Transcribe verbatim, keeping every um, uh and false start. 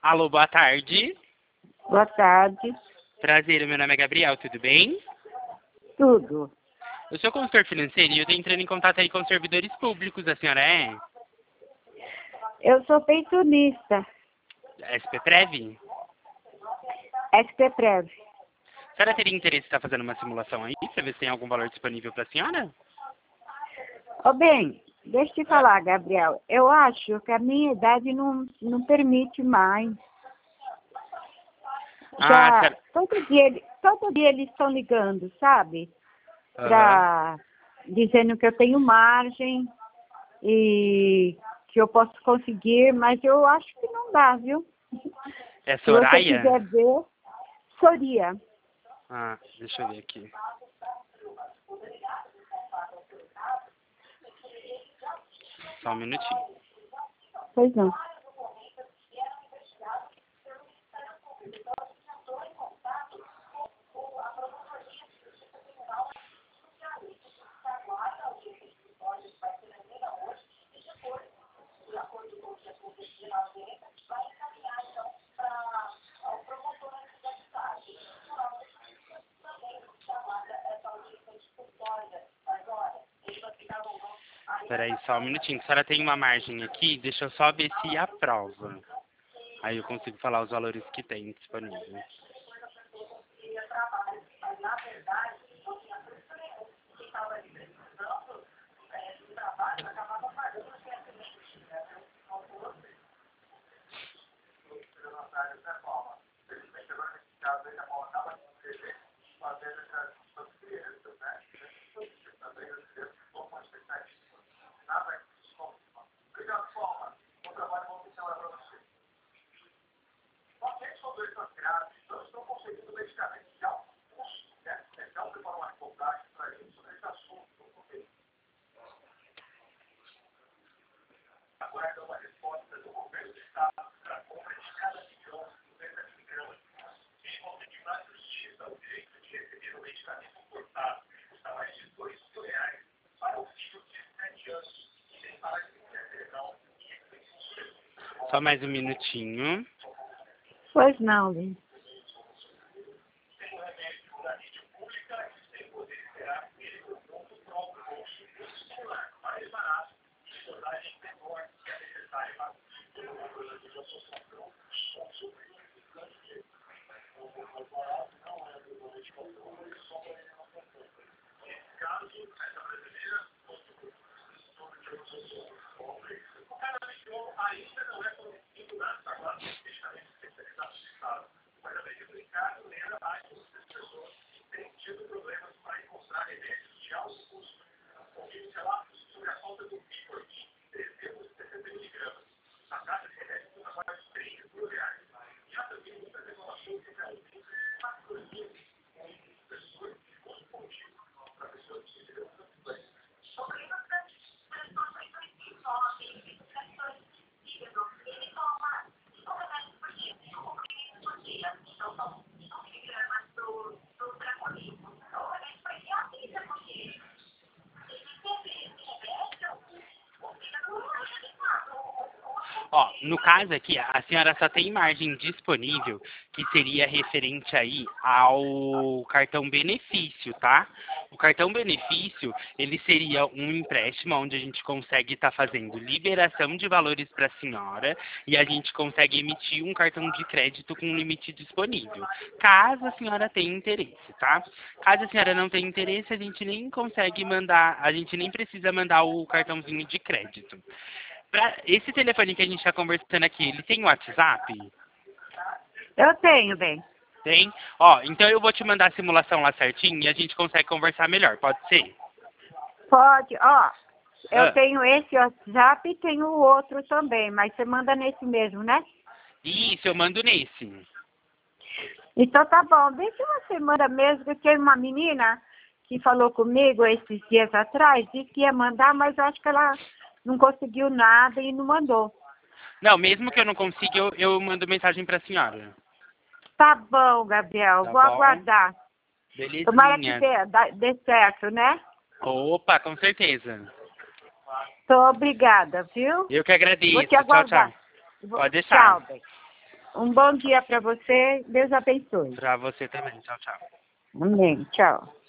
Alô, boa tarde. Boa tarde. Prazer, meu nome é Gabriel, tudo bem? Tudo. Eu sou consultor financeiro e eu estou entrando em contato aí com os servidores públicos, a senhora é? Eu sou pensionista, S P Prev? S P Prev. A senhora teria interesse em estar fazendo uma simulação aí, para ver se tem algum valor disponível para a senhora? Ô, bem, deixa eu te falar, Gabriel. Eu acho que a minha idade não, não permite mais. Ah, Já, senhora... todo dia, ele- todo dia eles estão ligando, sabe? Aham. Pra, dizendo que eu tenho margem e que eu posso conseguir, mas eu acho que não dá, viu? É Se você Soraya? quiser ver, Soria. Ah, deixa eu ver aqui. Só um minutinho. Pois não. Peraí, só um minutinho. A senhora tem uma margem aqui, deixa eu só ver se aprova. Aí eu consigo falar os valores que tem disponível. Só mais um minutinho. Pois não, Lin. Ó, no caso aqui, a senhora só tem margem disponível, que seria referente aí ao cartão benefício, tá? O cartão benefício, ele seria um empréstimo onde a gente consegue estar fazendo liberação de valores para a senhora e a gente consegue emitir um cartão de crédito com limite disponível, caso a senhora tenha interesse, tá? Caso a senhora não tenha interesse, a gente nem consegue mandar, a gente nem precisa mandar o cartãozinho de crédito. Pra esse telefone que a gente está conversando aqui, ele tem WhatsApp? Eu tenho, bem. Tem? Ó, então eu vou te mandar a simulação lá certinho e a gente consegue conversar melhor, pode ser? Pode, ó. Eu Ah, tenho esse WhatsApp e tenho o outro também, mas você manda nesse mesmo, né? isso, eu mando nesse. Então tá bom. Vê se você manda mesmo, que tem uma menina que falou comigo esses dias atrás, disse que ia mandar, mas eu acho que ela não conseguiu nada e não mandou. Não, mesmo que eu não consiga, eu, eu mando mensagem para a senhora. Tá bom, Gabriel. Tá Vou bom? aguardar. Tomara que Belezinha. dê, dá- dê certo, né? Opa, com certeza. Tô obrigada, viu? Eu que Vou agradeço. te Tchau, tchau. aguardar. Vou- Pode deixar. Tchau, bem. Um bom dia para você. Deus abençoe. Para você também. Tchau, tchau. Amém. Tchau.